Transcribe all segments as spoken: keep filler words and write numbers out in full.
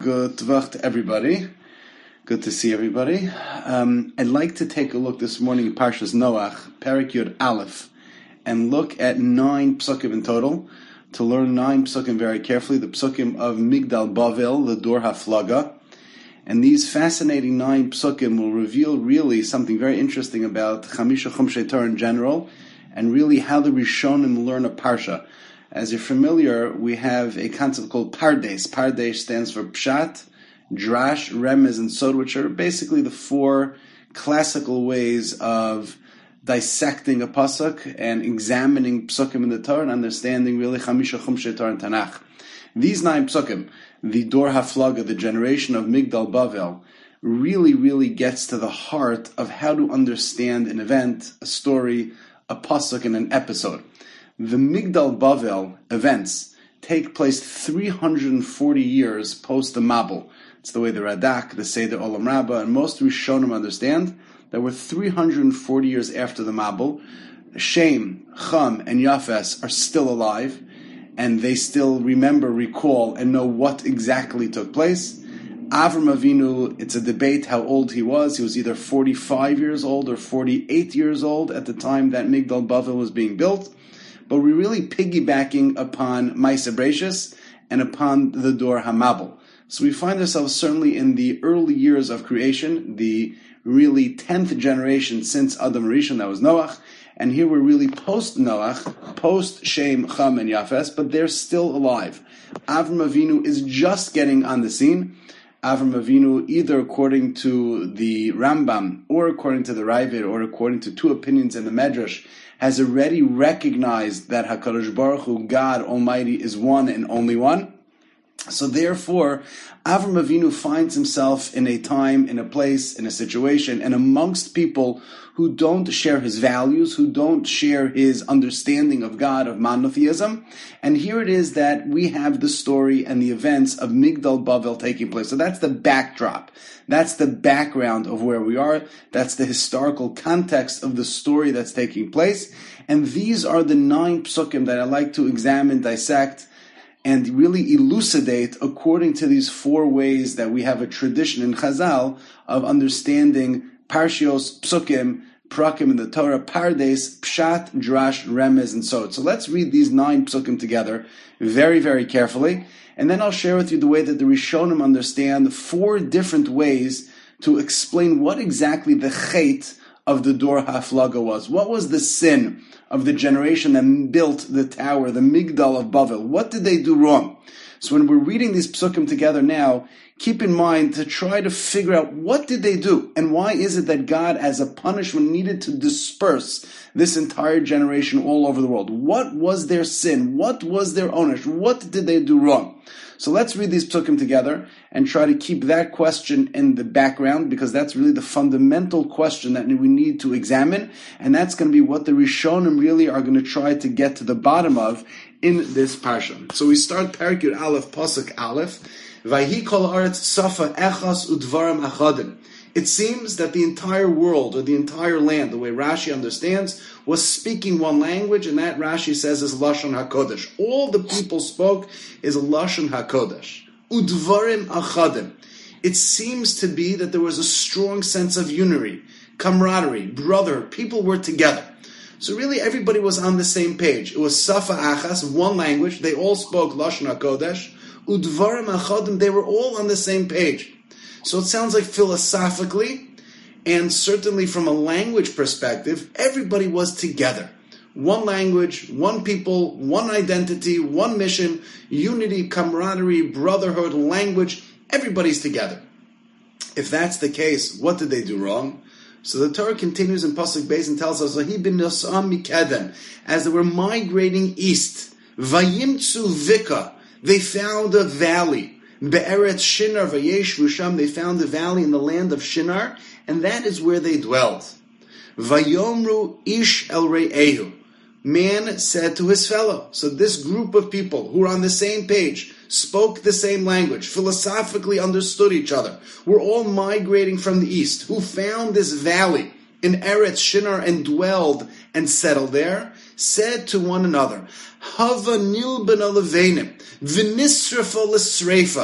Good Tvach to everybody. Good to see everybody. Um, I'd like to take a look this morning in Parshas Noach, Perek Yud Aleph, and look at nine psukim in total, to learn nine psukim very carefully, the psukim of Migdal Bavel, the Dor HaFlaga. And these fascinating nine psukim will reveal really something very interesting about Chamisha Chumshei Torah in general, and really how the Rishonim learn a Parsha. As you're familiar, we have a concept called Pardes. Pardes stands for Pshat, Drash, Remez, and Sod, which are basically the four classical ways of dissecting a pasuk and examining psukim in the Torah and understanding really Chamisha Chumshei Torah and Tanakh. These nine psukim, the Dor HaFlaga, the generation of Migdal Bavel, really, really gets to the heart of how to understand an event, a story, a pasuk, and an episode. The Migdal Bavel events take place three hundred forty years post the Mabul. It's the way the Radak, the Seder Olam Rabbah, and most Rishonim understand that we're three hundred forty years after the Mabul. Shem, Cham, and Yafes are still alive, and they still remember, recall, and know what exactly took place. Avram Avinu, it's a debate how old he was. He was either forty-five years old or forty-eight years old at the time that Migdal Bavel was being built. But we're really piggybacking upon Maaseh Bereishis and upon the Dor HaMabul. So we find ourselves certainly in the early years of creation, the really tenth generation since Adam Rishon, that was Noach. And here we're really post-Noach, post-Shem, Cham, and Yafes, but they're still alive. Avram Avinu is just getting on the scene. Avram Avinu, either according to the Rambam, or according to the Ravid, or according to two opinions in the Medrash, has already recognized that HaKadosh Baruch Hu, God Almighty, is one and only one. So therefore, Avram Avinu finds himself in a time, in a place, in a situation, and amongst people who don't share his values, who don't share his understanding of God, of monotheism. And here it is that we have the story and the events of Migdal Bavel taking place. So that's the backdrop. That's the background of where we are. That's the historical context of the story that's taking place. And these are the nine psukim that I like to examine, dissect, and really elucidate according to these four ways that we have a tradition in Chazal of understanding Parshios, Psukim, Prakim in the Torah, Pardes, Pshat, Drash, Remez, and Sod. So let's read these nine Psukim together very, very carefully, and then I'll share with you the way that the Rishonim understand four different ways to explain what exactly the chait of the Dor HaFlaga was. What was the sin of the generation that built the tower, the Migdal of Bavel? What did they do wrong? So when we're reading these psukim together now, keep in mind to try to figure out what did they do and why is it that God, as a punishment, needed to disperse this entire generation all over the world. What was their sin? What was their ownership? What did they do wrong? So let's read these psukim together and try to keep that question in the background, because that's really the fundamental question that we need to examine, and that's going to be what the Rishonim really are going to try to get to the bottom of in this parsha. So we start Perek Yud Aleph, Pasuk Aleph. Vayhi kol haaretz safa echas udvarim achadim. It seems that the entire world, or the entire land, the way Rashi understands, was speaking one language, and that Rashi says is Lashon HaKodesh. All the people spoke is Lashon HaKodesh. Udvarim achadim. It seems to be that there was a strong sense of unity, camaraderie, brother. People were together. So really everybody was on the same page. It was Safa Achas, one language. They all spoke Lashon HaKodesh. Udvarim achadim, they were all on the same page. So it sounds like philosophically, and certainly from a language perspective, everybody was together. One language, one people, one identity, one mission, unity, camaraderie, brotherhood, language, everybody's together. If that's the case, what did they do wrong? So the Torah continues in Pasuk Beis and tells us, "Vahi bin Nosam mikeden," as they were migrating east, Vayimtzu Vika, they found a valley. Be'eretz Shinar vayeshvu sham, they found a valley in the land of Shinar, and that is where they dwelled. Vayomru ish el re'ehu, man said to his fellow. So this group of people who were on the same page, spoke the same language, philosophically understood each other, were all migrating from the east, who found this valley in Eretz Shinar and dwelled and settled there, said to one another, Hava nilben alevenim, v'nisrafa l'sreifa,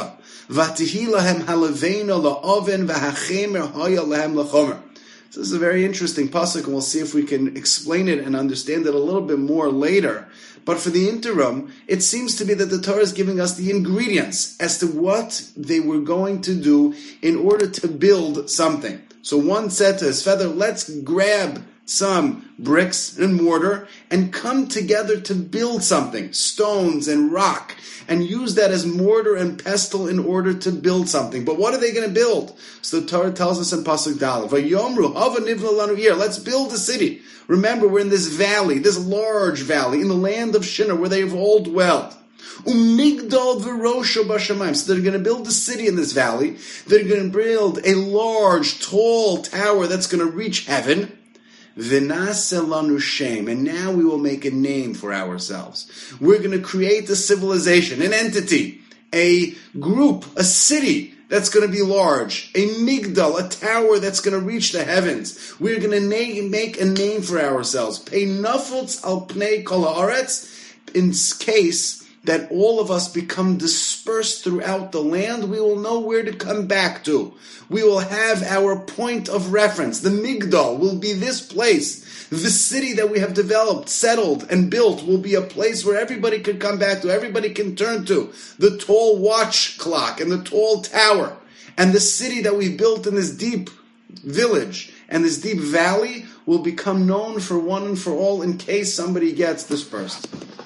Vatihi lahem haleveino la'oven v'hachemer hoya lahem lachomer. So this is a very interesting pasuk, and we'll see if we can explain it and understand it a little bit more later. But for the interim, it seems to be that the Torah is giving us the ingredients as to what they were going to do in order to build something. So one said to his feather, let's grab some bricks and mortar and come together to build something, stones and rock, and use that as mortar and pestle in order to build something. But what are they going to build? So the Torah tells us in Pasuk Daled, Vayomru hava nivna lanu here, let's build a city. Remember, we're in this valley, this large valley, in the land of Shinar, where they have all dwelled. Umigdal v'rosho b'shamayim. So they're going to build a city in this valley. They're going to build a large, tall tower that's going to reach heaven. V'naseh lanu shem. And now we will make a name for ourselves. We're going to create a civilization, an entity, a group, a city that's going to be large, a migdal, a tower that's going to reach the heavens. We're going to na- make a name for ourselves. Pei nafutz al pnei kol haaretz, in case that all of us become dispersed throughout the land, we will know where to come back to. We will have our point of reference. The migdal will be this place. The city that we have developed, settled, and built will be a place where everybody can come back to, everybody can turn to. The tall watch clock and the tall tower and the city that we built in this deep village and this deep valley will become known for one and for all in case somebody gets dispersed.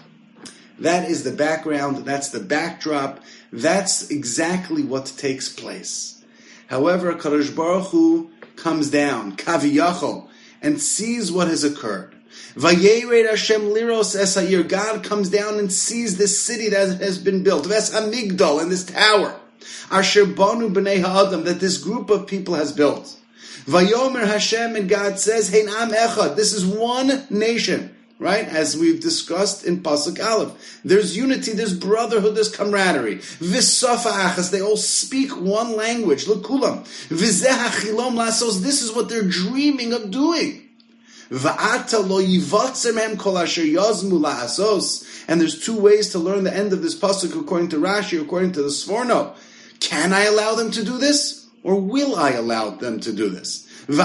That is the background, that's the backdrop, that's exactly what takes place. However, Kadosh Baruch Hu comes down, Kaviyachol, and sees what has occurred. Vayered Hashem liros es ha'ir. God comes down and sees this city that has been built. Ves hamigdal, and this tower. Asher banu b'nei ha'adam, that this group of people has built. Vayomer Hashem, and God says, Hein am echad, this is one nation. Right? As we've discussed in Pasuk Aleph. There's unity, there's brotherhood, there's camaraderie. V'sofa achas, they all speak one language. L'kulam. V'zeh hachilom lasos, this is what they're dreaming of doing. V'ata lo yivatzer mehem kol asher yazmu la'asos. And there's two ways to learn the end of this Pasuk according to Rashi, according to the Sforno. Can I allow them to do this? Or will I allow them to do this?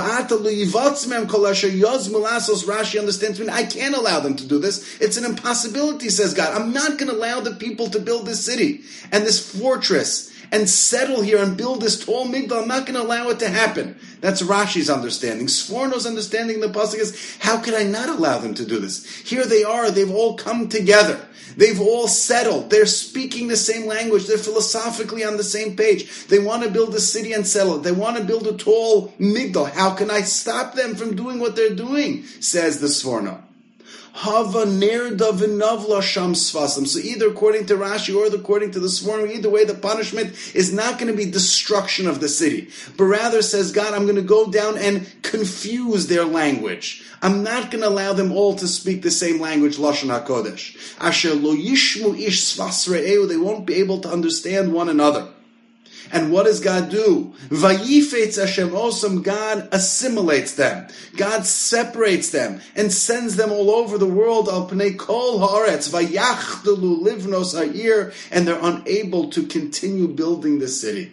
Rashi understands me. I can't allow them to do this. It's an impossibility, says God. I'm not going to allow the people to build this city and this fortress and settle here and build this tall migdal. I'm not going to allow it to happen. That's Rashi's understanding. Sforno's understanding in the pasuk is, how can I not allow them to do this? Here they are. They've all come together. They've all settled. They're speaking the same language. They're philosophically on the same page. They want to build a city and settle it. They want to build a tall migdal. How can I stop them from doing what they're doing? Says the Sforno. Hava nerda v'navla sham sfasam. So either according to Rashi or according to the Sforno, either way the punishment is not going to be destruction of the city. But rather, says God, I'm going to go down and confuse their language. I'm not going to allow them all to speak the same language, Lashon HaKodesh. Asher lo yishmu ish sfas re'eu, they won't be able to understand one another. And what does God do? Vayifetz Hashem osam, God assimilates them. God separates them and sends them all over the world. Al pnei kol haaretz vayachdelu livnos ha'ir, and they're unable to continue building the city.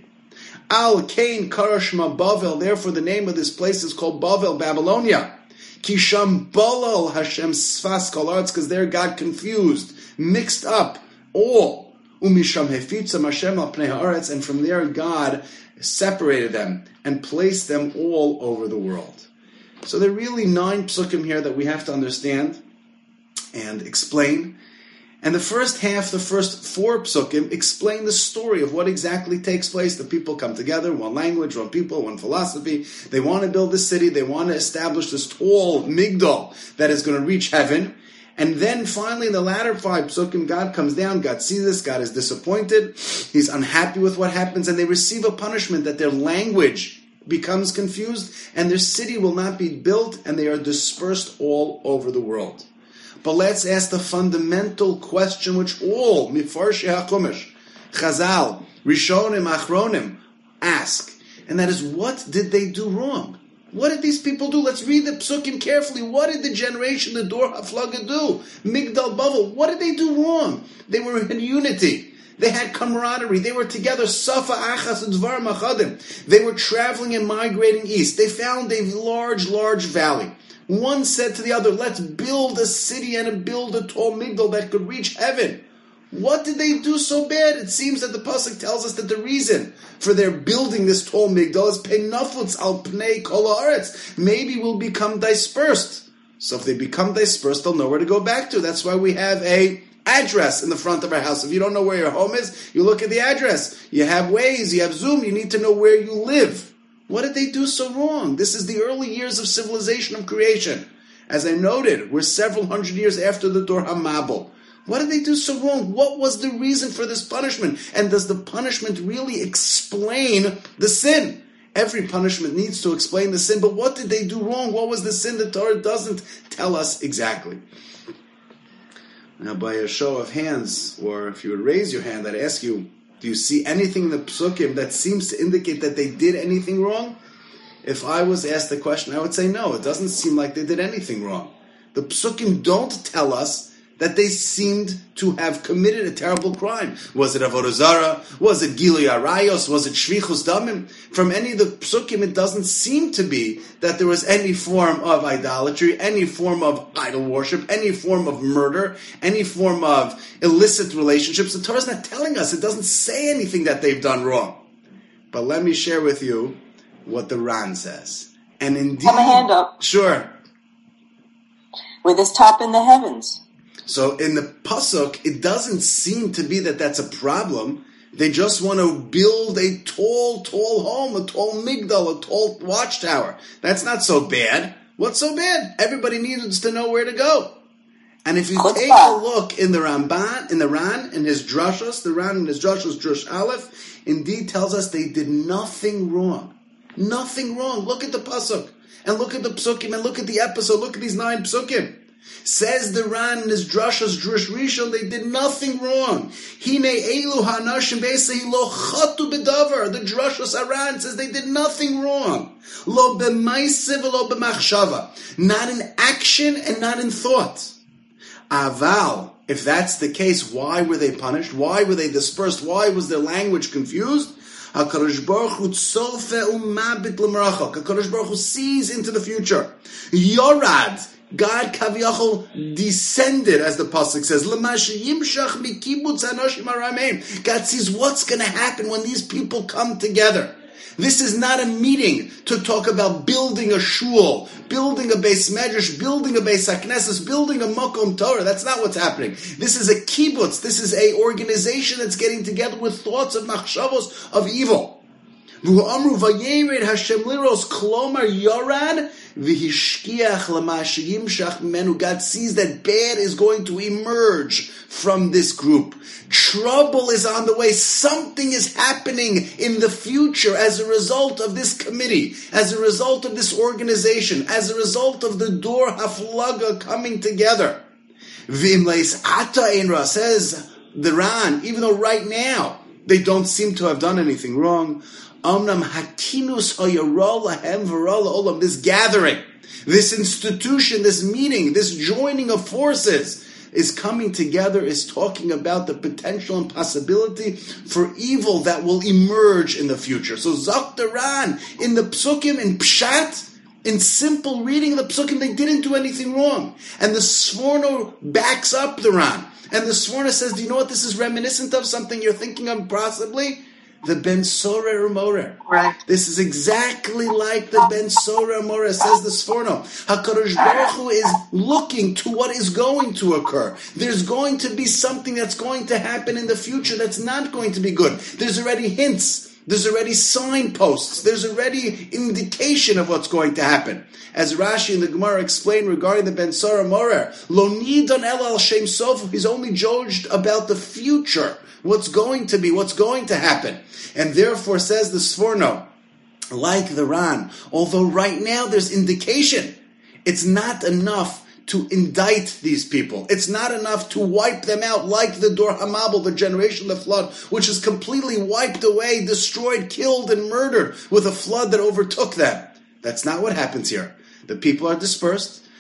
Al kain karashma Bavel, therefore the name of this place is called Bavel, Babylonia. Kisham balal Hashem sfas kol haaretz, because there God confused, mixed up all. Umisham hefitzam Hashem al pnei haaretz, and from there God separated them and placed them all over the world. So there are really nine psukim here that we have to understand and explain. And the first half, the first four psukim, explain the story of what exactly takes place. The people come together, one language, one people, one philosophy. They want to build this city. They want to establish this tall migdal that is going to reach heaven. And then finally, in the latter five psukim, God comes down, God sees this, God is disappointed, He's unhappy with what happens, and they receive a punishment that their language becomes confused, and their city will not be built, and they are dispersed all over the world. But let's ask the fundamental question which all Mifarshei HaChumash, Chazal, Rishonim, Achronim ask, and that is, what did they do wrong? What did these people do? Let's read the psukim carefully. What did the generation, the Dor HaFlaga do? Migdal Bavel, what did they do wrong? They were in unity. They had camaraderie. They were together. Safa achas and dvar machadim. They were traveling and migrating east. They found a large, large valley. One said to the other, let's build a city and build a tall migdal that could reach heaven. What did they do so bad? It seems that the pasuk tells us that the reason for their building this tall migdal is penafutz al pnei kol haaretz. Maybe we'll become dispersed. So if they become dispersed, they'll know where to go back to. That's why we have a address in the front of our house. If you don't know where your home is, you look at the address. You have Waze, you have Zoom, you need to know where you live. What did they do so wrong? This is the early years of civilization of creation. As I noted, we're several hundred years after the Dor HaMabul. What did they do so wrong? What was the reason for this punishment? And does the punishment really explain the sin? Every punishment needs to explain the sin, but what did they do wrong? What was the sin? The Torah doesn't tell us exactly. Now, by a show of hands, or if you would raise your hand, I'd ask you, do you see anything in the psukim that seems to indicate that they did anything wrong? If I was asked the question, I would say no, it doesn't seem like they did anything wrong. The psukim don't tell us that they seemed to have committed a terrible crime. Was it Avodah Zarah? Was it Gilui Arayos? Was it Shvichus Damim? From any of the psukim, it doesn't seem to be that there was any form of idolatry, any form of idol worship, any form of murder, any form of illicit relationships. The Torah's not telling us. It doesn't say anything that they've done wrong. But let me share with you what the Ran says. And indeed... Have a hand up. Sure. With his top in the heavens. So in the pasuk, it doesn't seem to be that that's a problem. They just want to build a tall, tall home, a tall migdal, a tall watchtower. That's not so bad. What's so bad? Everybody needs to know where to go. And if you take a look in the Ramban, in the Ran, in his drashos, the Ran in his drashos, Drush Aleph, indeed tells us they did nothing wrong. Nothing wrong. Look at the pasuk, and look at the psukim, and look at the episode. Look at these nine psukim. Says the Ran in his drashas Drush Rishon, they did nothing wrong. Hine elu hanashim beisei lo chatu bedavar. The drashas Aran says they did nothing wrong. Lo b'maisiv lo b'machshava. Not in action and not in thought. Aval, if that's the case, why were they punished? Why were they dispersed? Why was their language confused? HaKadosh Baruch Hu tzofe umabit l'merachok. HaKadosh Baruch Hu sees into the future. Yorad, God Kaviyachol descended, as the pasuk says. God sees what's going to happen when these people come together. This is not a meeting to talk about building a shul, building a beis medrash, building a beis hakneses, building a makom Torah. That's not what's happening. This is a kibbutz. This is a organization that's getting together with thoughts of machshavos of evil. God sees that bad is going to emerge from this group. Trouble is on the way. Something is happening in the future as a result of this committee, as a result of this organization, as a result of the Dor Haflaga coming together. V'imleis ata einra, says the Ran, even though right now they don't seem to have done anything wrong. Omnam hakinus hayara lahem v'ra la'olam, this gathering, this institution, this meeting, this joining of forces is coming together, is talking about the potential and possibility for evil that will emerge in the future. So Zaktaran, in the Psukim, in Pshat, in simple reading of the Psukim, they didn't do anything wrong. And the Sforno backs up the Ran. And the Sforno says, do you know what this is reminiscent of? Something you're thinking of possibly? The Ben Sorer Morer. Right. This is exactly like the Ben Sorer Morer, says the Sforno. HaKadosh Baruch Hu is looking to what is going to occur. There's going to be something that's going to happen in the future that's not going to be good. There's already hints. There's already signposts. There's already indication of what's going to happen. As Rashi and the Gemara explain regarding the Ben Sorer Morer, Lo nidon el al shem sof, he's only judged about the future. What's going to be, what's going to happen. And therefore, says the Sforno, like the Ran, although right now there's indication, it's not enough to indict these people. It's not enough to wipe them out like the Dor HaMabul, the generation of the flood, which is completely wiped away, destroyed, killed, and murdered with a flood that overtook them. That's not what happens here. The people are dispersed.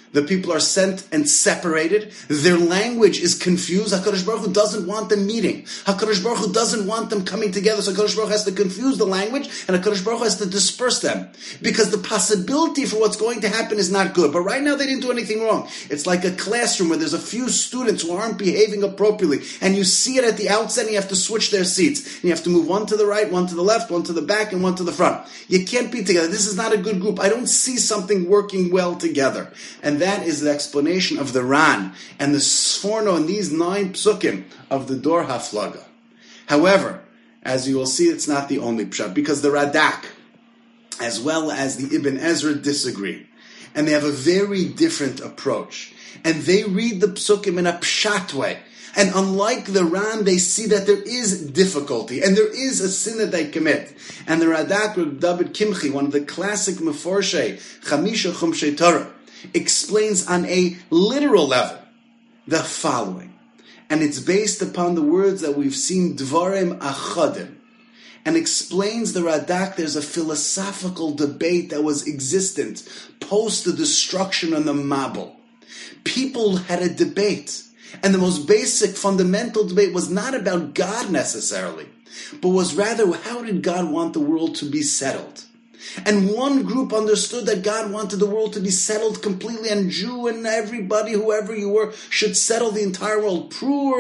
The people are sent and separated. Their language is confused. HaKadosh Baruch Hu doesn't want them meeting. HaKadosh Baruch Hu doesn't want them coming together. So HaKadosh Baruch Hu has to confuse the language, and HaKadosh Baruch Hu has to disperse them. Because the possibility for what's going to happen is not good. But right now they didn't do anything wrong. It's like a classroom where there's a few students who aren't behaving appropriately. And you see it at the outset, and you have to switch their seats. And you have to move one to the right, one to the left, one to the back, and one to the front. You can't be together. This is not a good group. I don't see something working well together. And that is the explanation of the Ran and the Sforno and these nine psukim of the Dor HaFlaga. However, as you will see, it's not the only pshat, because the Radak, as well as the Ibn Ezra, disagree. And they have a very different approach. And they read the psukim in a pshat way. And unlike the Ran, they see that there is difficulty, and there is a sin that they commit. And the Radak, Reb David Kimchi, one of the classic Meforshei, Chamisha Chumshei Torah, explains on a literal level the following. And it's based upon the words that we've seen, Dvarim Achadim. And explains the Radak, there's a philosophical debate that was existent post the destruction of the Mabul. People had a debate. And the most basic, fundamental debate was not about God necessarily, but was rather, how did God want the world to be settled? And one group understood that God wanted the world to be settled completely, and Jew and everybody, whoever you were, should settle the entire world.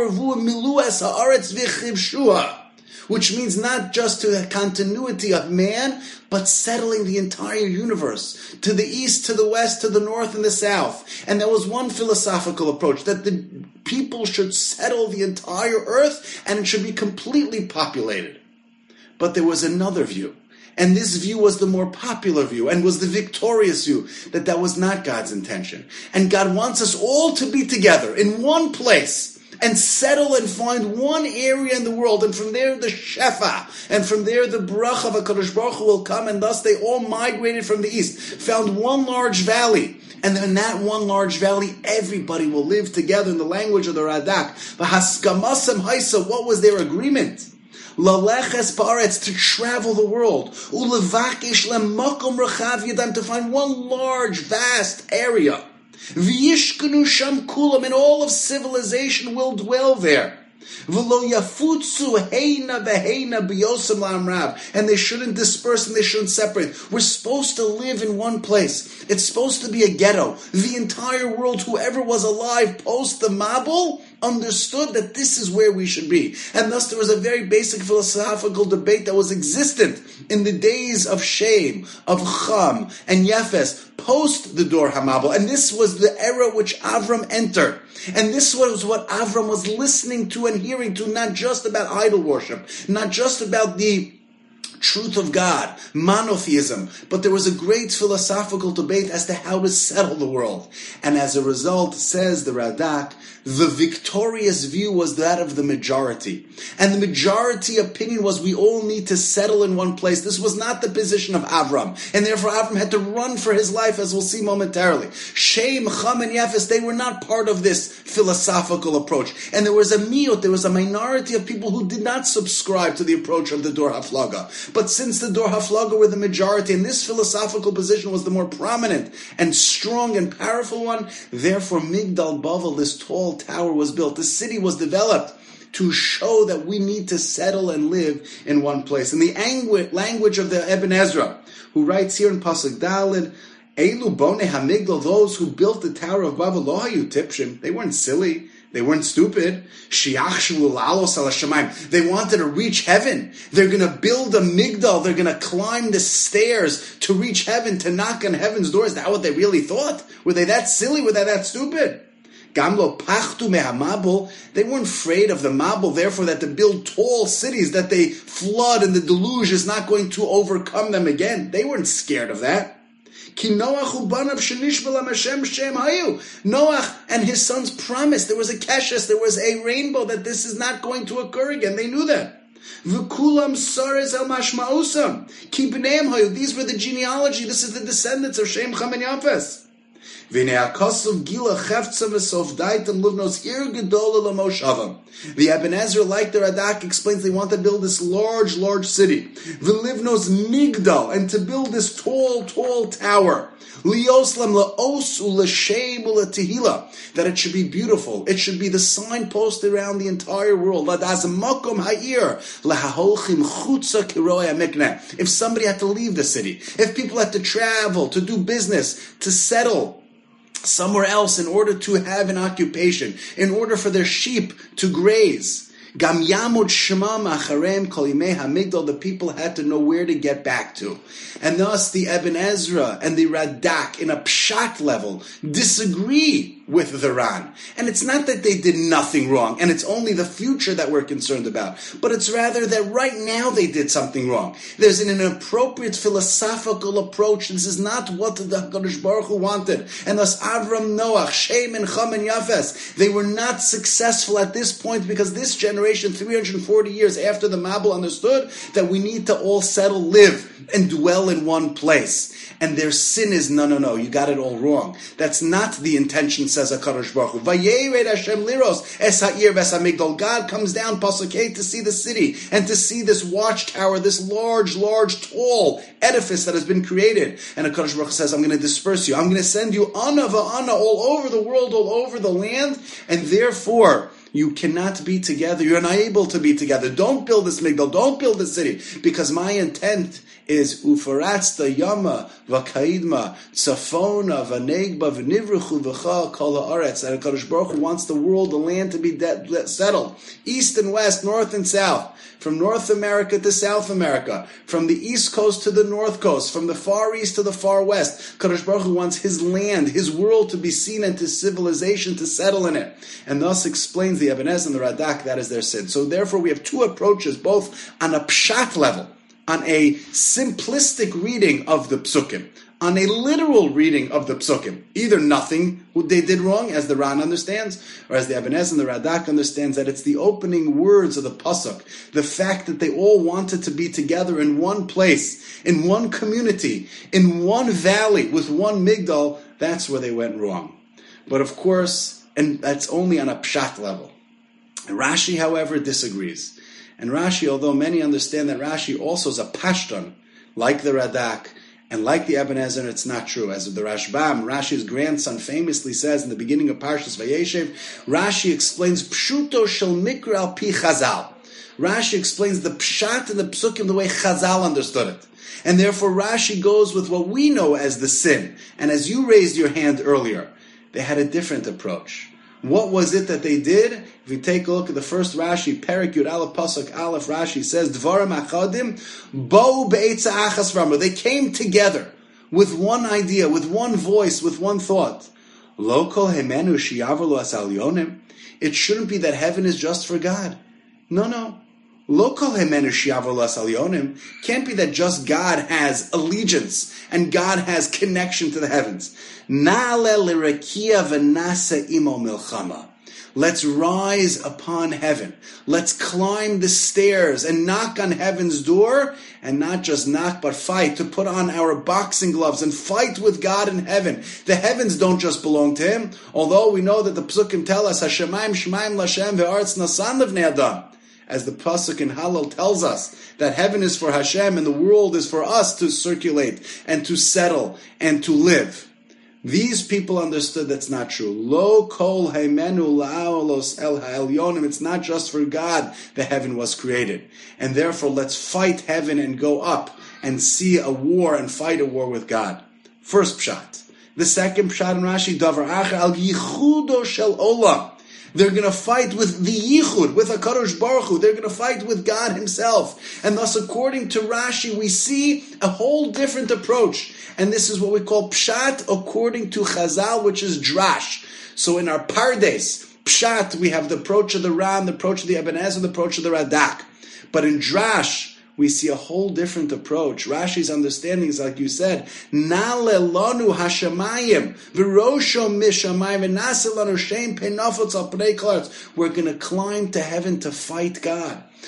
Which means not just to the continuity of man, but settling the entire universe, to the east, to the west, to the north, and the south. And there was one philosophical approach, that the people should settle the entire earth, and it should be completely populated. But there was another view, and this view was the more popular view, and was the victorious view, that that was not God's intention. And God wants us all to be together in one place, and settle and find one area in the world, and from there the Shefa, and from there the Bracha of HaKadosh Baruch Hu will come, and thus they all migrated from the east, found one large valley, and in that one large valley, everybody will live together in the language of the Radak. V'haskamasem haisa, what was their agreement? Laleches ba'aretz, to travel the world. Ulevakish lemakom rechav yadam, to find one large, vast area. V'yishkenu sham kulam, and all of civilization will dwell there. V'lo yafutzu heina v'heina b'yosem la'amrav, and they shouldn't disperse and they shouldn't separate. We're supposed to live in one place. It's supposed to be a ghetto. The entire world, whoever was alive post the Mabul, understood that this is where we should be. And thus there was a very basic philosophical debate that was existent in the days of Shem, of Cham, and Yefes, post the Dor HaMabul. And this was the era which Avram entered. And this was what Avram was listening to and hearing to, not just about idol worship, not just about the truth of God, monotheism, but there was a great philosophical debate as to how to settle the world. And as a result, says the Radak, the victorious view was that of the majority. And the majority opinion was we all need to settle in one place. This was not the position of Avram. And therefore Avram had to run for his life, as we'll see momentarily. Shem, Cham, and Yefes, they were not part of this philosophical approach. And there was a miut, there was a minority of people who did not subscribe to the approach of the Dor HaFlaga. But since the Dor HaFlaga were the majority, and this philosophical position was the more prominent and strong and powerful one, therefore Migdal Bavel, this tall tower, was built. The city was developed to show that we need to settle and live in one place. In the angu- language of the Ibn Ezra, who writes here in Pasuk Daled, Elu Bonei HaMigdal, those who built the Tower of Babel, lo hayu tipshim, they weren't silly. They weren't stupid. They wanted to reach heaven. They're going to build a migdal. They're going to climb the stairs to reach heaven, to knock on heaven's door. Is that what they really thought? Were they that silly? Were they that stupid? Gamlo pachtu mehamabul. They weren't afraid of the Mabul, therefore that to build tall cities, that they flood and the deluge is not going to overcome them again. They weren't scared of that. Noach and his sons promised. There was a keshes, there was a rainbow, that this is not going to occur again. They knew that. These were the genealogy. This is the descendants of Shem, Cham, and Yafes. The Ibn Ezra, like the Radak, explains they want to build this large, large city. V'livnos migdal, and to build this tall, tall tower. That it should be beautiful. It should be the signpost around the entire world. If somebody had to leave the city, if people had to travel, to do business, to settle somewhere else in order to have an occupation, in order for their sheep to graze, Gam Yamud Shema Macharem Kol Yimei HaMigdal, the people had to know where to get back to. And thus the Ibn Ezra and the Radak, in a pshat level, disagree with the Ran. And it's not that they did nothing wrong, and it's only the future that we're concerned about, but it's rather that right now they did something wrong. There's an inappropriate philosophical approach. This is not what the HaKadosh Baruch Hu wanted. And thus Avram, Noach, Shem, and Cham, and Yafes, they were not successful at this point because this generation, three hundred forty years after the Mabul, understood that we need to all settle, live, and dwell in one place. And their sin is, no, no, no, you got it all wrong. That's not the intention, says HaKadosh Baruch Hu. Vayered Hashem liros es ha'ir ves ha'migdal. God comes down, Pasuk eight, to see the city and to see this watchtower, this large, large, tall edifice that has been created. And HaKadosh Baruch Hu says, I'm going to disperse you. I'm going to send you ana va'ana all over the world, all over the land, and therefore you cannot be together. You're unable to be together. Don't build this migdal. Don't build this city, because my intent is ufaratsta yama v'kaidma tzafona v'negba v'nivruchu v'cha kol haaretz. And HaKadosh Baruch Hu wants the world, the land, to be de- settled, east and west, north and south, from North America to South America, from the east coast to the north coast, from the far east to the far west. HaKadosh Baruch Hu wants His land, His world, to be seen, and His civilization to settle in it. And thus explains the Ibn Ezra and the Radak that is their sin. So therefore we have two approaches, both on a pshat level, on a simplistic reading of the psukim, on a literal reading of the psukim. Either nothing they did wrong, as the Ran understands, or as the Ibn Ezra and the Radak understands, that it's the opening words of the pasuk, the fact that they all wanted to be together in one place, in one community, in one valley, with one migdal. That's where they went wrong. But of course, and that's only on a pshat level. Rashi, however, disagrees. And Rashi, although many understand that Rashi also is a Pashton, like the Radak, and like the Ibn Ezra, it's not true. As the Rashbam, Rashi's grandson, famously says in the beginning of Parshas Vayeshev, Rashi explains Pshuto shel Mikra al pi Chazal. Rashi explains the Pshat and the Psukim the way Chazal understood it. And therefore Rashi goes with what we know as the sin. And as you raised your hand earlier, they had a different approach. What was it that they did? If we take a look at the first Rashi, Perek Yud Aleph Pasuk Aleph, Rashi says, Dvarim achadim bo be'etza achas v'amru. They came together with one idea, with one voice, with one thought. Lo kol hemenu shi'avalu as alyonim. It shouldn't be that heaven is just for God. No, no. Lo kol hemenu shi'avalu as alyonim. Can't be that just God has allegiance and God has connection to the heavens. Na'ale l'rakia v'nasa imo milchama. Let's rise upon heaven. Let's climb the stairs and knock on heaven's door, and not just knock, but fight, to put on our boxing gloves and fight with God in heaven. The heavens don't just belong to Him, although we know that the Psukim tell us, Hashemayim shemaim l'Hashem ve'aretz nasan l'vnei Adam. As the Pasuk in Hallel tells us, that heaven is for Hashem and the world is for us to circulate and to settle and to live. These people understood that's not true. Lo kol haimenu la'olos el ha'elyonim. It's not just for God the heaven was created. And therefore let's fight heaven and go up and see a war and fight a war with God. First pshat. The second pshat in Rashi, davar acher al yichudo shel olam. They're going to fight with the Yichud, with HaKadosh Baruch Hu. They're going to fight with God Himself. And thus, according to Rashi, we see a whole different approach. And this is what we call Pshat, according to Chazal, which is Drash. So in our Pardes, Pshat, we have the approach of the Ram, the approach of the Ibn Ezra, the approach of the Radak. But in Drash, we see a whole different approach. Rashi's understanding is, like you said, Nale lanu hashamayim v'rosho mishamayim v'nase lanu shem penafotz al pnei kol haaretz. We're going to climb to heaven to fight God.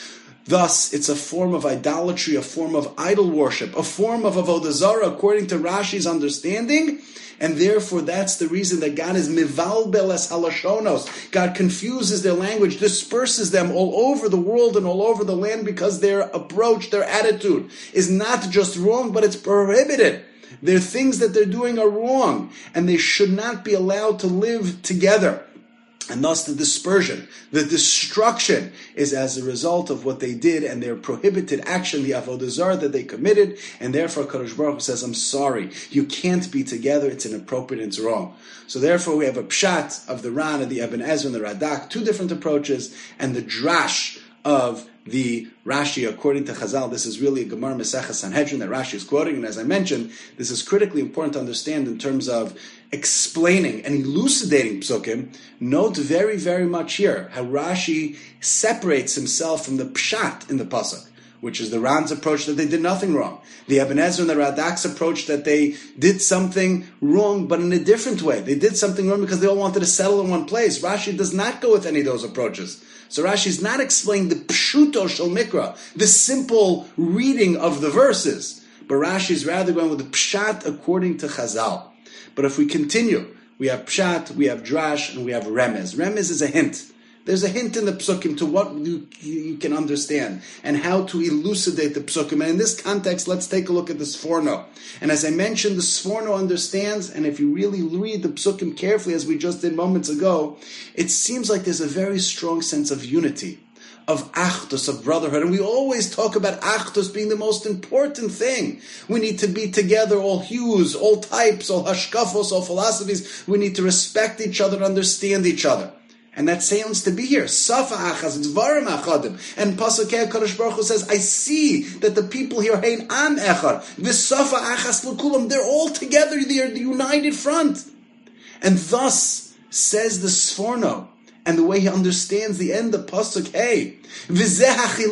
Thus, it's a form of idolatry, a form of idol worship, a form of avodah zarah, according to Rashi's understanding, and therefore that's the reason that God is mivalbel es halashonos. God confuses their language, disperses them all over the world and all over the land, because their approach, their attitude is not just wrong, but it's prohibited. There are things that they're doing are wrong, and they should not be allowed to live together. And thus the dispersion, the destruction is as a result of what they did and their prohibited action, the avodah zarah that they committed. And therefore Kadosh Baruch Hu says, I'm sorry, you can't be together, it's inappropriate, it's wrong. So therefore we have a pshat of the Ran, of the Ibn Ezra, and the Radak, two different approaches, and the drash of the Rashi, according to Chazal. This is really a Gemara Masechah Sanhedrin that Rashi is quoting, and as I mentioned, this is critically important to understand in terms of explaining and elucidating psukim. Note very, very much here how Rashi separates himself from the pshat in the pasuk, which is the Ran's approach that they did nothing wrong. The Ibn Ezra and the Radak's approach that they did something wrong, but in a different way. They did something wrong because they all wanted to settle in one place. Rashi does not go with any of those approaches. So Rashi is not explaining the pshuto shel mikra, the simple reading of the verses, but Rashi is rather going with the pshat according to Chazal. But if we continue, we have pshat, we have drash, and we have remez. Remez is a hint. There's a hint in the psukim to what you, you can understand and how to elucidate the psukim. And in this context, let's take a look at the Sforno. And as I mentioned, the Sforno understands, and if you really read the psukim carefully, as we just did moments ago, it seems like there's a very strong sense of unity, of achdus, of brotherhood. And we always talk about achdus being the most important thing. We need to be together, all hues, all types, all hashkafos, all philosophies. We need to respect each other and understand each other. And that sounds to be here. Safa achas, it's varim achadim. And Pasukei Kadosh Baruch Hu says, I see that the people here, hein am echad, v'safa achas l'kulam, they're all together, they're the united front. And thus, says the Sforno, and the way he understands the end of Pasuk Hey, this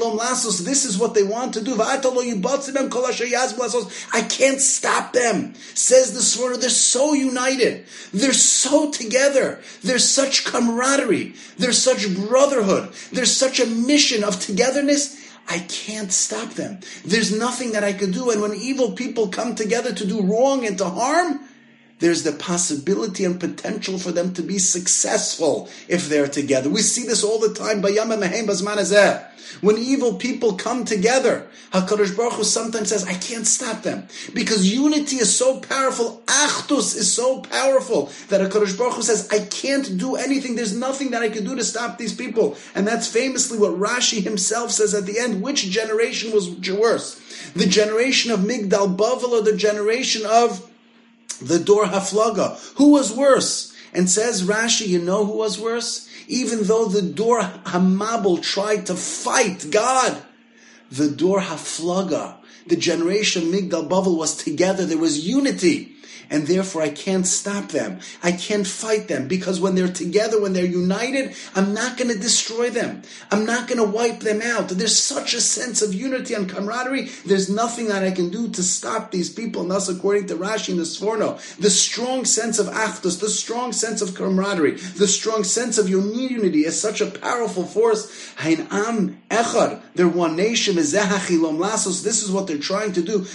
is what they want to do. I can't stop them. Says the Sforno, they're so united. They're so together. There's such camaraderie. There's such brotherhood. There's such a mission of togetherness. I can't stop them. There's nothing that I could do. And when evil people come together to do wrong and to harm, there's the possibility and potential for them to be successful if they're together. We see this all the time. When evil people come together, HaKadosh Baruch Hu sometimes says, I can't stop them. Because unity is so powerful, Achdus is so powerful, that HaKadosh Baruch Hu says, I can't do anything. There's nothing that I can do to stop these people. And that's famously what Rashi himself says at the end. Which generation was worse? The generation of Migdal Bavel or the generation of the Dor Haflaga? Who was worse? And says Rashi, you know who was worse? Even though the Dor Hamabel tried to fight God, the Dor Haflaga, the generation Migdal Bavel, was together. There was unity. And therefore I can't stop them. I can't fight them. Because when they're together, when they're united, I'm not going to destroy them. I'm not going to wipe them out. There's such a sense of unity and camaraderie. There's nothing that I can do to stop these people. And thus, according to Rashi and the Sforno, the strong sense of achdus, the strong sense of camaraderie, the strong sense of unity is such a powerful force. Hain am echad. They're one nation. This is what they're trying to do.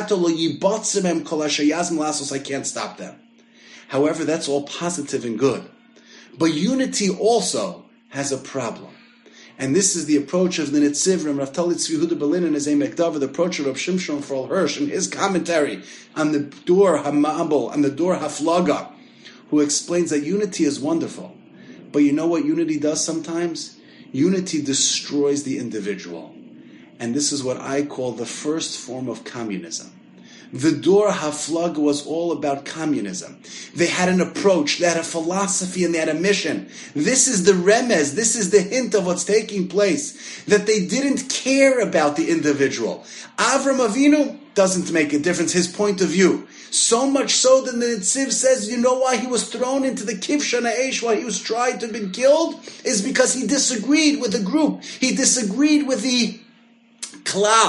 I can't stop them. However, that's all positive and good. But unity also has a problem. And this is the approach of the Netziv, and Rav Tali Tzvi Yehuda Berlin and Ezei Mekdav, the approach of Rav Shimshon Frol Hirsch in his commentary on the Dor HaMabel, on the Dor HaFlaga, who explains that unity is wonderful. But you know what unity does sometimes? Unity destroys the individual. And this is what I call the first form of communism. The Dor HaFlaga was all about communism. They had an approach, they had a philosophy, and they had a mission. This is the remez, this is the hint of what's taking place, that they didn't care about the individual. Avram Avinu doesn't make a difference, his point of view. So much so that the Netziv says, you know why he was thrown into the Kivshan Ha'esh, why he was tried to be killed? Is because he disagreed with the group. He disagreed with the Klal.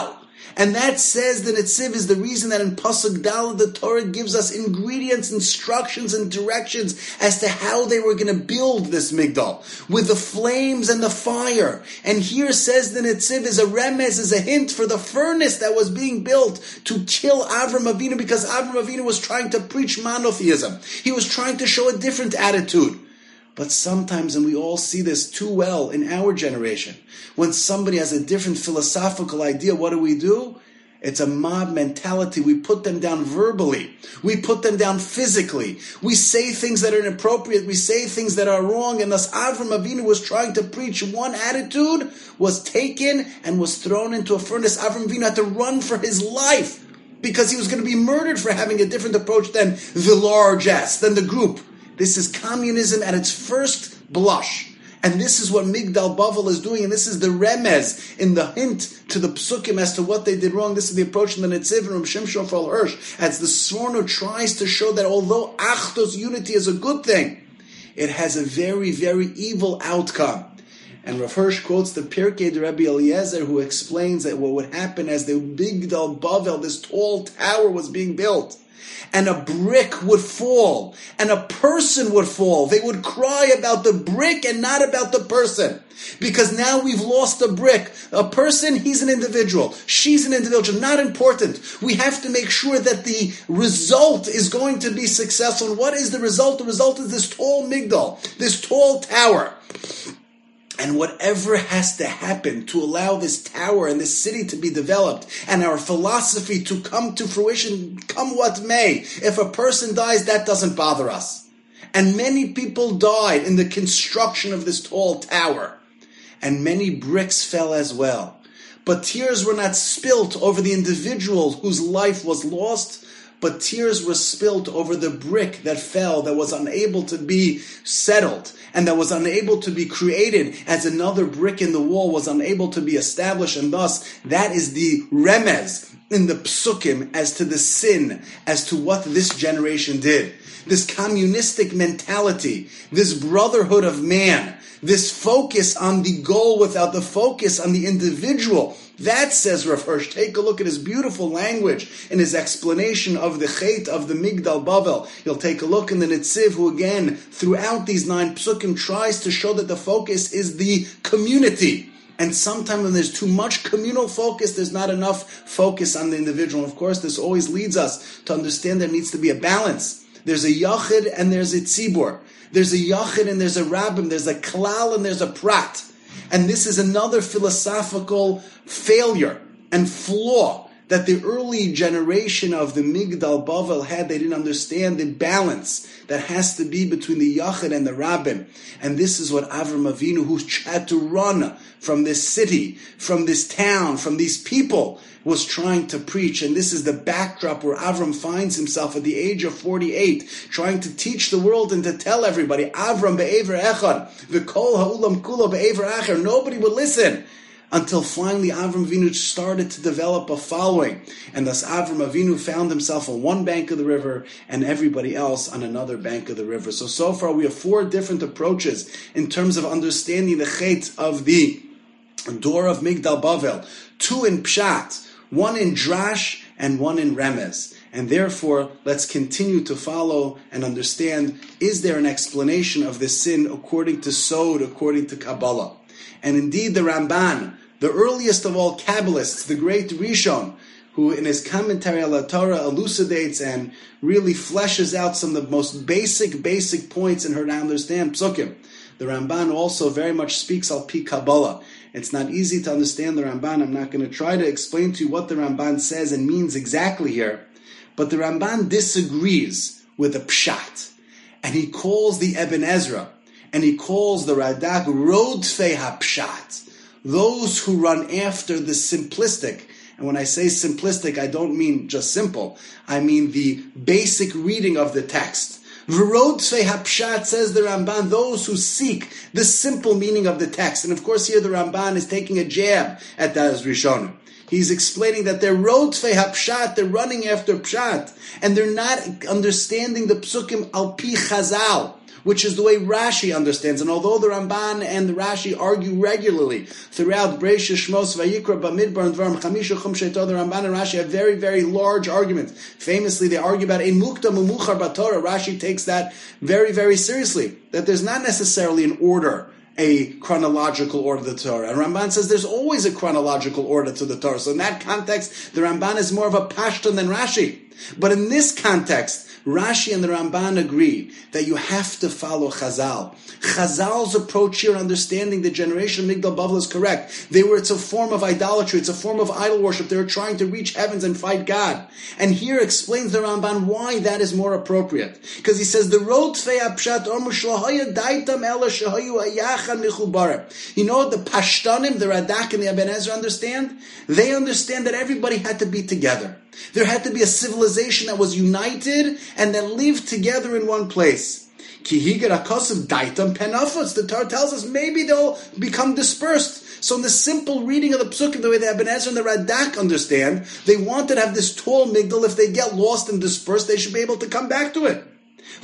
And that says the Netziv is the reason that in Pasuk Daled the Torah gives us ingredients, instructions, and directions as to how they were going to build this Migdal, with the flames and the fire. And here says the Netziv is a remez, is a hint for the furnace that was being built to kill Avram Avinu, because Avram Avinu was trying to preach monotheism. He was trying to show a different attitude. But sometimes, and we all see this too well in our generation, when somebody has a different philosophical idea, what do we do? It's a mob mentality. We put them down verbally. We put them down physically. We say things that are inappropriate. We say things that are wrong. And thus Avram Avinu was trying to preach one attitude, was taken and was thrown into a furnace. Avram Avinu had to run for his life because he was going to be murdered for having a different approach than the largesse, than the group. This is communism at its first blush. And this is what Migdal Bavel is doing. And this is the remez in the hint to the psukim as to what they did wrong. This is the approach in the Netziv and Rav Shimshon Raphael Hirsch, as the Sforno tries to show that although Achdus, unity, is a good thing, it has a very, very evil outcome. And Rav Hirsch quotes the Pirkei de Rabbi Eliezer, who explains that what would happen as the Migdal Bavel, this tall tower, was being built, and a brick would fall, and a person would fall. They would cry about the brick and not about the person. Because now we've lost a brick. A person, he's an individual. She's an individual. Not important. We have to make sure that the result is going to be successful. And what is the result? The result is this tall Migdal, this tall tower. And whatever has to happen to allow this tower and this city to be developed and our philosophy to come to fruition, come what may, if a person dies, that doesn't bother us. And many people died in the construction of this tall tower. And many bricks fell as well. But tears were not spilt over the individual whose life was lost, but tears were spilt over the brick that fell, that was unable to be settled, and that was unable to be created as another brick in the wall was unable to be established. And thus, that is the remez in the psukim as to the sin, as to what this generation did. This communistic mentality, this brotherhood of man, this focus on the goal without the focus on the individual. That, says Rav Hirsch, take a look at his beautiful language in his explanation of the Chet of the Migdal Bavel. You'll take a look in the Netziv, who again, throughout these nine psukim, tries to show that the focus is the community. And sometimes when there's too much communal focus, there's not enough focus on the individual. And of course, this always leads us to understand there needs to be a balance. There's a Yachid and there's a Tzibor. There's a Yachid and there's a Rabbim. There's a Klal and there's a Prat. And this is another philosophical failure and flaw that the early generation of the Migdal Bavel had. They didn't understand the balance that has to be between the Yachid and the Rabbim. And this is what Avram Avinu, who had to run from this city, from this town, from these people, was trying to preach. And this is the backdrop where Avram finds himself at the age of forty-eight, trying to teach the world and to tell everybody, Avram be'ever echad, v'kol ha'ulam kulo be'ever acher. Nobody would listen. Until finally Avram Avinu started to develop a following. And thus Avram Avinu found himself on one bank of the river and everybody else on another bank of the river. So, so far we have four different approaches in terms of understanding the Chet of the door of Migdal Bavel. Two in Pshat, one in Drash, and one in Remez. And therefore, let's continue to follow and understand, is there an explanation of this sin according to Sod, according to Kabbalah? And indeed the Ramban, the earliest of all Kabbalists, the great Rishon, who in his commentary on the Torah elucidates and really fleshes out some of the most basic, basic points in her to understand Psukim. The Ramban also very much speaks al pi Kabbalah. It's not easy to understand the Ramban. I'm not going to try to explain to you what the Ramban says and means exactly here. But the Ramban disagrees with the Pshat. And he calls the Ibn Ezra, and he calls the Radak Rodfei HaPshat, those who run after the simplistic. And when I say simplistic, I don't mean just simple. I mean the basic reading of the text. V'rodfei HaPshat, says the Ramban, those who seek the simple meaning of the text. And of course here the Ramban is taking a jab at that as Rishonim. He's explaining that they're Rodfei HaPshat, they're running after Pshat, and they're not understanding the Psukim al pi Chazal. which is the way Rashi understands. And although the Ramban and the Rashi argue regularly throughout Breisha, Shmos, Vayikra, Bamidbar, and Dvarim, Chamisha, Chum, Shetor, the Ramban and Rashi have very, very large arguments. Famously, they argue about Ein Mukta Mumuchar Batorah. Rashi takes that very, very seriously, that there's not necessarily an order, a chronological order to the Torah. And Ramban says there's always a chronological order to the Torah. So in that context, the Ramban is more of a Pashtan than Rashi. But in this context, Rashi and the Ramban agree that you have to follow Chazal. Chazal's approach here, understanding the generation of Migdal Bavel, is correct. They were, it's a form of idolatry, it's a form of idol worship. They were trying to reach heavens and fight God. And here explains the Ramban why that is more appropriate. Because he says, the road Tfei Apshat Ormu Shlohaya Daitam Ela Shehoyu Ayachan Michubare. You know what the Pashtanim, the Radak, and the Eben Ezra understand? They understand that everybody had to be together. There had to be a civilization that was united and that lived together in one place. The Torah tells us maybe they'll become dispersed. So in the simple reading of the Psukim, the way the Eben Ezra and the Radak understand, they wanted to have this tall Migdal. If they get lost and dispersed, they should be able to come back to it. And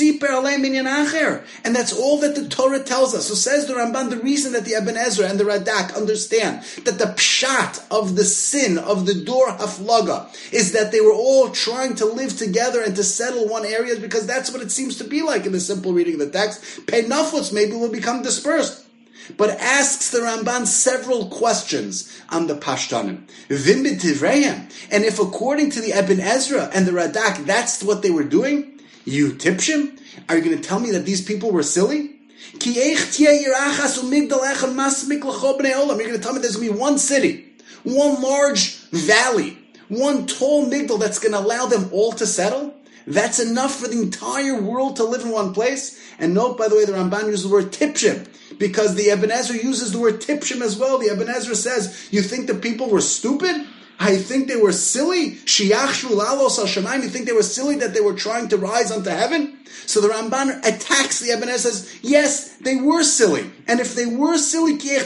that's all that the Torah tells us. So says the Ramban, the reason that the Eben Ezra and the Radak understand that the pshat of the sin of the Dor Haflaga is that they were all trying to live together and to settle one area, because that's what it seems to be like in the simple reading of the text. Penafutz maybe will become dispersed. But asks the Ramban several questions on the Pashtanim. And if according to the Eben Ezra and the Radak, that's what they were doing, you tipshim? Are you going to tell me that these people were silly? You're going to tell me there's going to be one city, one large valley, one tall migdal that's going to allow them all to settle? That's enough for the entire world to live in one place? And note, by the way, the Ramban uses the word tipshim, because the Eben Ezra uses the word tipshim as well. The Eben Ezra says, you think the people were stupid? I think they were silly. Shiachshu lalos al shamayim. You think they were silly that they were trying to rise unto heaven? So the Ramban attacks the Eben Ezra, says, yes, they were silly. And if they were silly, they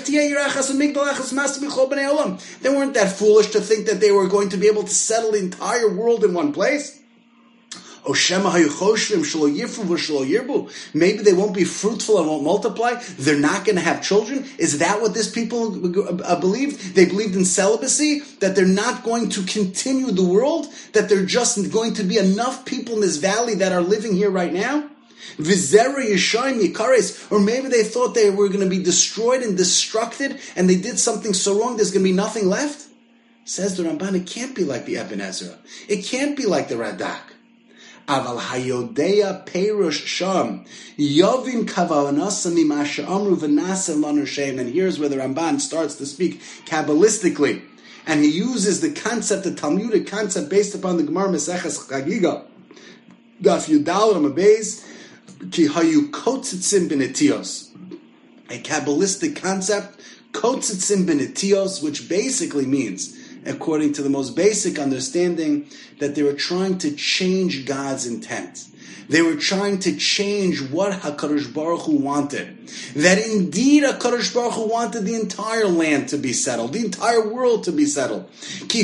weren't that foolish to think that they were going to be able to settle the entire world in one place. Maybe they won't be fruitful and won't multiply. They're not going to have children. Is that what these people believed? They believed in celibacy, that they're not going to continue the world, that they're just going to be enough people in this valley that are living here right now? Or maybe they thought they were going to be destroyed and destructed, and they did something so wrong there's going to be nothing left? Says the Ramban, it can't be like the Eben Ezra. It can't be like the Radak. Aval hayodea perush sham yovin kavanasa mimasha amru v'nasa lanu shem. And here's where the Ramban starts to speak Kabbalistically, and he uses the concept, the Talmudic concept based upon the Gemara Maseches Chagiga, Daf Yudal Ramabez, ki hayu kotzitzim benetios, a Kabbalistic concept, kotzitzim benetios, which basically means, according to the most basic understanding, that they were trying to change God's intent. They were trying to change what HaKadosh Baruch Hu wanted. That indeed HaKadosh Baruch Hu wanted the entire land to be settled, the entire world to be settled. Ki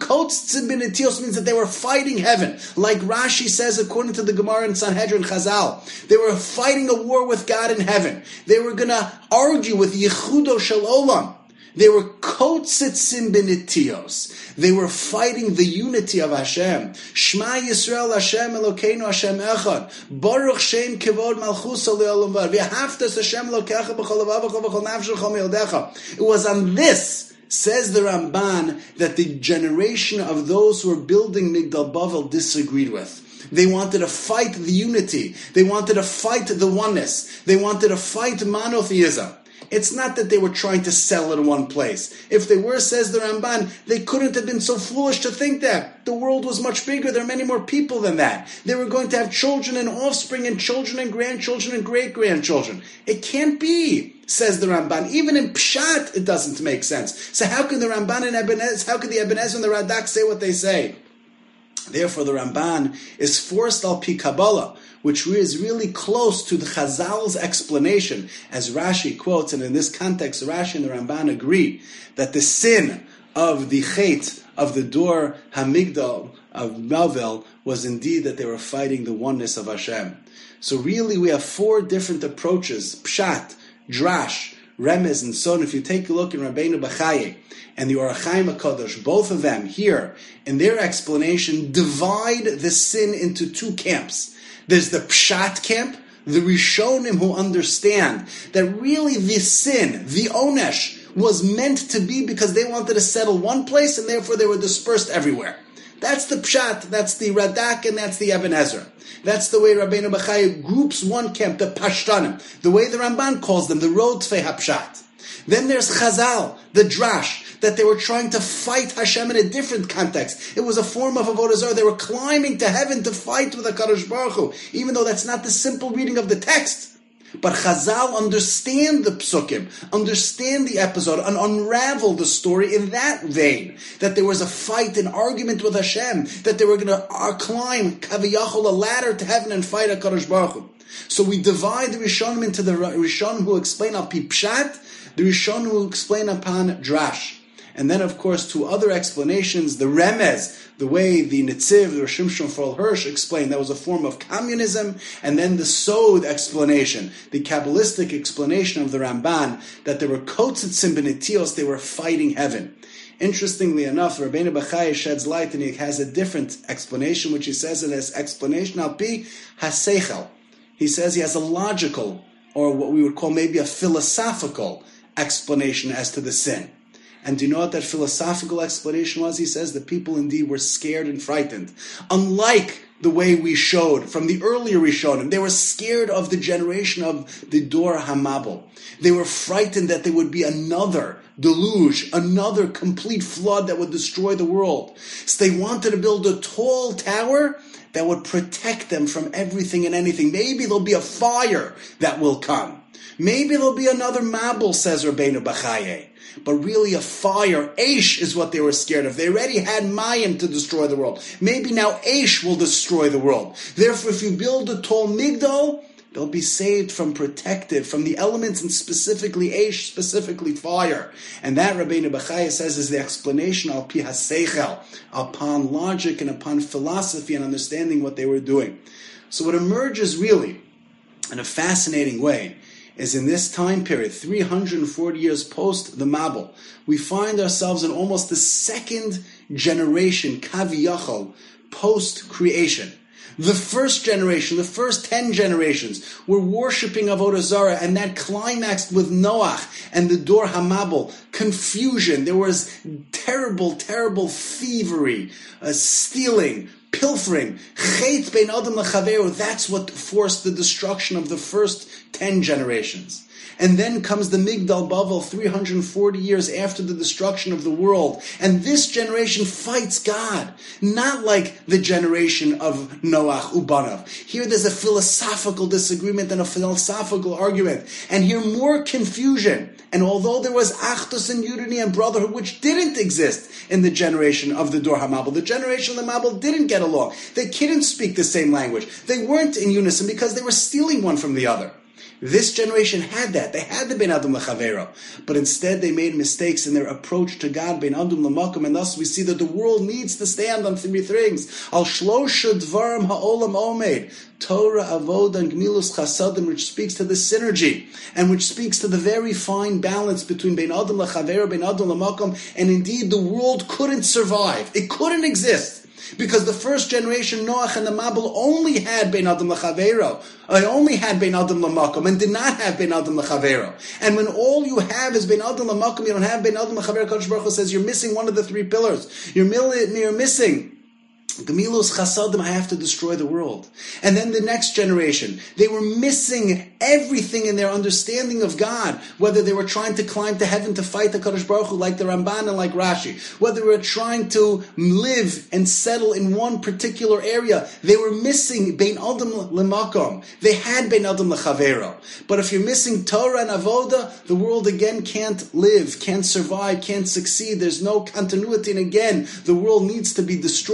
means that they were fighting heaven. Like Rashi says, according to the Gemara in Sanhedrin Chazal, they were fighting a war with God in heaven. They were going to argue with Yechudo Shel Olam. They were kotzitzim benetios. They were fighting the unity of Hashem. Shema Yisrael Hashem Elokeinu Hashem Echad. Baruch Shem Kevod Malchusa Le'olam Vad. V'haftas Hashem Elokecha b'chol levavecha b'chol nafshecha mi'odecha. It was on this, says the Ramban, that the generation of those who were building Migdal Bavel disagreed with. They wanted to fight the unity. They wanted to fight the oneness. They wanted to fight monotheism. It's not that they were trying to settle in one place. If they were, says the Ramban, they couldn't have been so foolish to think that. The world was much bigger. There are many more people than that. They were going to have children and offspring and children and grandchildren and great-grandchildren. It can't be, says the Ramban. Even in Pshat, it doesn't make sense. So how can the Ramban and Eben Ezra, how can the Eben Ezra and the Radak say what they say? Therefore, the Ramban is forced al pi Kabbalah, which is really close to the Chazal's explanation, as Rashi quotes, and in this context, Rashi and the Ramban agree that the sin of the Chet, of the Dor Hamigdal, of Bavel was indeed that they were fighting the oneness of Hashem. So really we have four different approaches, Pshat, Drash, Remez, and so on. If you take a look in Rabbeinu Bachaye and the Orach Chaim HaKadosh, both of them here, in their explanation, divide the sin into two camps. There's the Pshat camp, the Rishonim who understand that really the sin, the Onesh, was meant to be because they wanted to settle one place and therefore they were dispersed everywhere. That's the Pshat, that's the Radak, and that's the Eben Ezra. That's the way Rabbeinu Bachaye groups one camp, the Pashtanim, the way the Ramban calls them, the Rodfei HaPshat. Then there's Chazal, the Drash, that they were trying to fight Hashem in a different context. It was a form of Avodah Zarah. They were climbing to heaven to fight with HaKadosh Baruch Hu, even though that's not the simple reading of the text. But Chazal understand the psukim, understand the episode, and unravel the story in that vein. That there was a fight, an argument with Hashem, that they were going to uh, climb kaviyachol, a ladder to heaven and fight HaKadosh Baruch Hu. So we divide the Rishonim into the Rishonim who explain al pi pshat, the Rishonim who explain upon drash. And then, of course, two other explanations, the Remez, the way the Netziv, the Rosh Shimshon Farel Hirsch explained, that was a form of communism, and then the Sod explanation, the Kabbalistic explanation of the Ramban, that there were Kotzitzim Benetios, they were fighting heaven. Interestingly enough, Rabbeinu Bachaye sheds light, and he has a different explanation, which he says in his explanation, al pi haseichel. He says he has a logical, or what we would call maybe a philosophical explanation as to the sin. And do you know what that philosophical explanation was? He says the people indeed were scared and frightened. Unlike the way we showed from the earlier Rishonim, they were scared of the generation of the Dor HaMabul. They were frightened that there would be another deluge, another complete flood that would destroy the world. So they wanted to build a tall tower that would protect them from everything and anything. Maybe there'll be a fire that will come. Maybe there'll be another Mabul, says Rabbeinu Bachaye. But really a fire, Aish, is what they were scared of. They already had Mayim to destroy the world. Maybe now Aish will destroy the world. Therefore, if you build a tall Migdal, they'll be saved from protected, from the elements, and specifically Aish, specifically fire. And that, Rabbeinu Bachaye says, is the explanation al pi haseichel, upon logic and upon philosophy and understanding what they were doing. So what emerges really, in a fascinating way, is in this time period, three hundred forty years post the Mabul, we find ourselves in almost the second generation, Kaviyachol, post-creation. The first generation, the first ten generations, were worshipping Avodah Zarah, and that climaxed with Noach and the Dor HaMabul, confusion. There was terrible, terrible thievery, uh, stealing, pilfering, chet bein adam lechaveru. That's what forced the destruction of the first ten generations. And then comes the Migdal Bavel three hundred forty years after the destruction of the world. And this generation fights God. Not like the generation of Noach Ubanav. Here there's a philosophical disagreement and a philosophical argument. And here more confusion. And although there was Achdus and unity and brotherhood, which didn't exist in the generation of the Dor HaMabul, the generation of the Mabul didn't get along. They couldn't speak the same language. They weren't in unison because they were stealing one from the other. This generation had that. They had the Ben Adam L'Chavero. But instead they made mistakes in their approach to God, Ben Adam L'Makom, and thus we see that the world needs to stand on three things. Al Shlosha Dvarim Ha'olam Omed. Torah, Avodah, and Gmilus Chasadim, which speaks to the synergy, and which speaks to the very fine balance between Ben Adam L'Chavero, Ben Adam L'Makom, and indeed the world couldn't survive. It couldn't exist. Because the first generation, Noach and the Mabul, only had Ben Adam L'Chavero. I only had Ben Adam L'Makom and did not have Ben Adam L'Chavero. And when all you have is Ben Adam L'Makom, you don't have Ben Adam L'Chavero, Kadosh Baruch Hu says you're missing one of the three pillars. You're, you're missing Gemilus Chasadim, I have to destroy the world. And then the next generation, they were missing everything in their understanding of God, whether they were trying to climb to heaven to fight the Kadosh Baruch Hu like the Ramban and like Rashi, whether they were trying to live and settle in one particular area, they were missing Bein Adam L'Makom. They had Bein Adam L'Chavero. But if you're missing Torah and Avodah, the world again can't live, can't survive, can't succeed. There's no continuity, and again, the world needs to be destroyed, destroyed,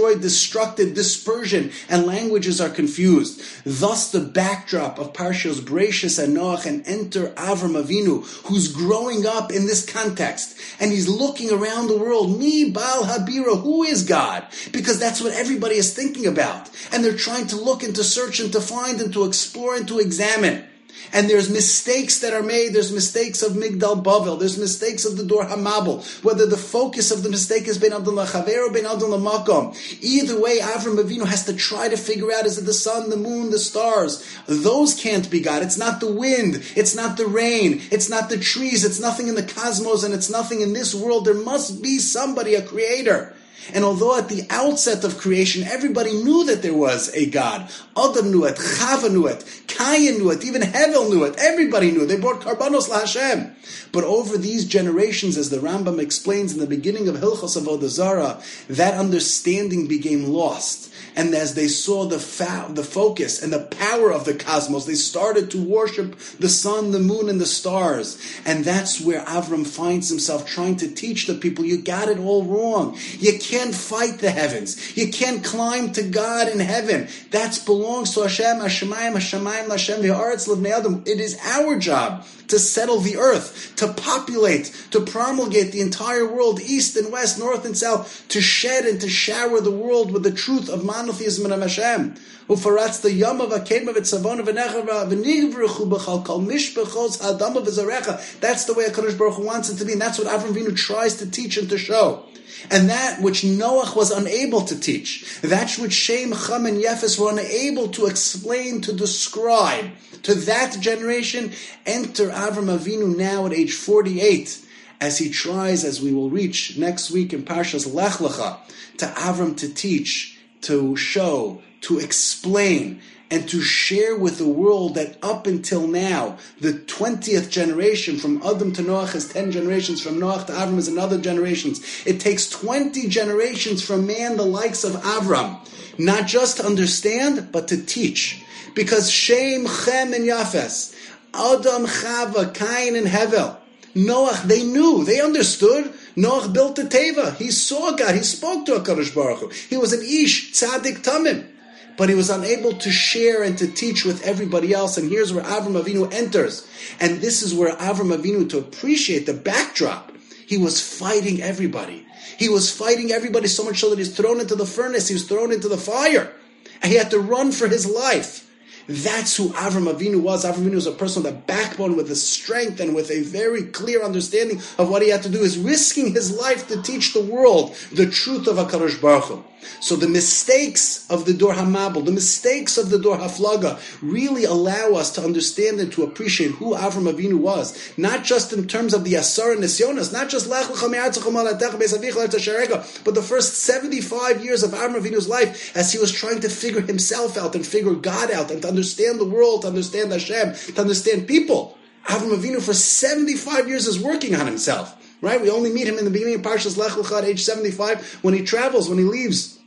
constructed dispersion and languages are confused. Thus the backdrop of Parshas Bereishis and Noach, and enter Avram Avinu, who's growing up in this context, and he's looking around the world. Mi Baal Habira, who is God? Because that's what everybody is thinking about. And they're trying to look and to search and to find and to explore and to examine. And there's mistakes that are made. There's mistakes of Migdal Bavel. There's mistakes of the Dor HaMabel. Whether the focus of the mistake is Ben Adon LaChaver or Ben Adon LaMakom. Either way, Avram Avinu has to try to figure out, is it the sun, the moon, the stars? Those can't be God. It's not the wind. It's not the rain. It's not the trees. It's nothing in the cosmos, and it's nothing in this world. There must be somebody, a creator. And although at the outset of creation, everybody knew that there was a God. Adam knew it, Chava knew it, Cain knew it, even Hevel knew it. Everybody knew it. They brought Karbanos LaHashem. But over these generations, as the Rambam explains in the beginning of Hilchos Avodah Zarah, that understanding became lost. And as they saw the fa- the focus and the power of the cosmos, they started to worship the sun, the moon, and the stars. And that's where Avram finds himself trying to teach the people, you got it all wrong. You can't fight the heavens. You can't climb to God in heaven. That belongs to Hashem, Hashemayim, Hashemayim, Hashem, V'haaretz Livnei Adam. It is our job to settle the earth, to populate, to promulgate the entire world, east and west, north and south, to shed and to shower the world with the truth of monotheism and Hashem. Ufaratz the yama v'kema v'tzavona v'nechava v'nivruchu b'chal kol mishpachos ha'adama v'zarecha. That's the way HaKadosh Baruch Hu wants it to be, and that's what Avram Avinu tries to teach and to show. And that which Noach was unable to teach, that which Shem, Cham, and Yefes were unable to explain, to describe, to that generation, enter Avram Avinu now at age forty-eight, as he tries, as we will reach next week in Parshas Lech Lecha, to Avram to teach, to show, to explain, and to share with the world that up until now, the twentieth generation, from Adam to Noach is ten generations, from Noach to Avram is another generations. It takes twenty generations from man the likes of Avram, not just to understand, but to teach. Because Shem, Chem, and Yafes, Adam, Chava, Cain, and Hevel, Noach, they knew, they understood. Noach built the Teva. He saw God. He spoke to HaKadosh Baruch Hu. He was an Ish, Tzaddik Tamim. But he was unable to share and to teach with everybody else. And here's where Avram Avinu enters. And this is where Avram Avinu, to appreciate the backdrop, he was fighting everybody. He was fighting everybody so much so that he was thrown into the furnace. He was thrown into the fire. And he had to run for his life. That's who Avram Avinu was. Avram Avinu was a person with a backbone, with a strength, and with a very clear understanding of what he had to do, is risking his life to teach the world the truth of HaKadosh Baruch Hu. So the mistakes of the Dor HaMabel, the mistakes of the Dor HaFlaga, really allow us to understand and to appreciate who Avram Avinu was. Not just in terms of the Asar Nisyonos, not just Lech Lecha Me'artzecha Ma'alatecha Beis Avicha Eretz Asher, but the first seventy-five years of Avram Avinu's life, as he was trying to figure himself out and figure God out and to understand the world, to understand Hashem, to understand people. Avram Avinu for seventy-five years is working on himself. Right? We only meet him in the beginning of Parshas Lech Lecha at age seventy-five, when he travels, when he leaves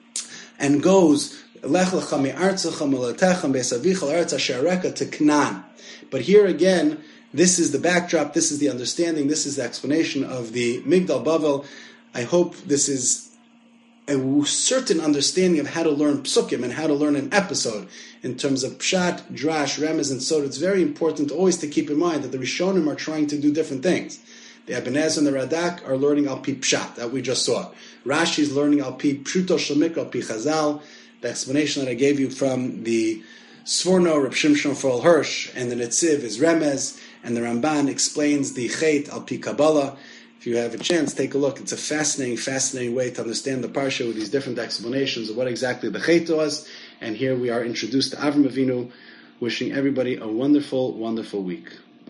and goes Lech Lecha Me'artzecha Ma'alatecha Beis Avicha Eretz Asher to Canaan. But here again, this is the backdrop, this is the understanding, this is the explanation of the Migdal Bavel. I hope this is a certain understanding of how to learn psukim and how to learn an episode in terms of pshat, drash, remez, and sod. It's very important always to keep in mind that the Rishonim are trying to do different things. The Ebenezer and the Radak are learning al pi pshat, that we just saw. Rashi is learning al pi pshuto shel mikra, al pi chazal. The explanation that I gave you from the Sforno, Reb Shimshon Forel Hirsch, and the Netziv is remez, and the Ramban explains the chet al pi Kabbalah. If you have a chance, take a look. It's a fascinating, fascinating way to understand the Parsha with these different explanations of what exactly the chet was. And here we are introduced to Avram Avinu, wishing everybody a wonderful, wonderful week.